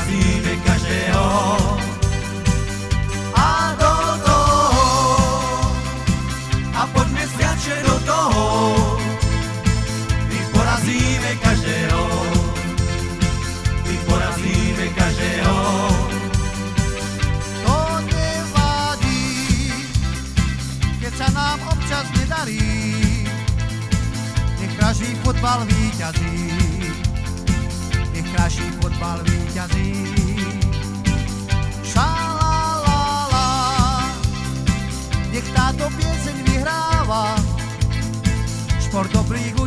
porazíme každého. A do toho, a poďme sviatče do toho, my porazíme každého. My porazíme každého. To nevadí, keď sa nám občas nedarí, nech každý fotbal víťazí, nech každý fotbal víťazí. Šalalala, nech táto pieseň vyhráva, šport dobrých